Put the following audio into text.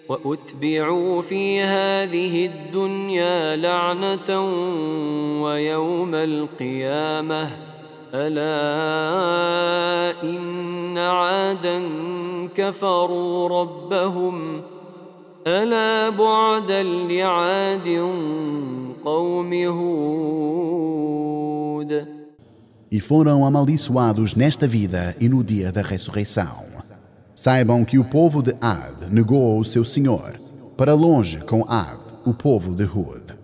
وأتبعوا في هذه الدنيا لعنة ويوم القيامة ألا إن عادا كفروا ربهم ألا بعدا لعاد قوم هود. E foram amaldiçoados nesta vida e no dia da ressurreição. Saibam que o povo de Ad negou o seu Senhor, para longe com Ad, o povo de Hud.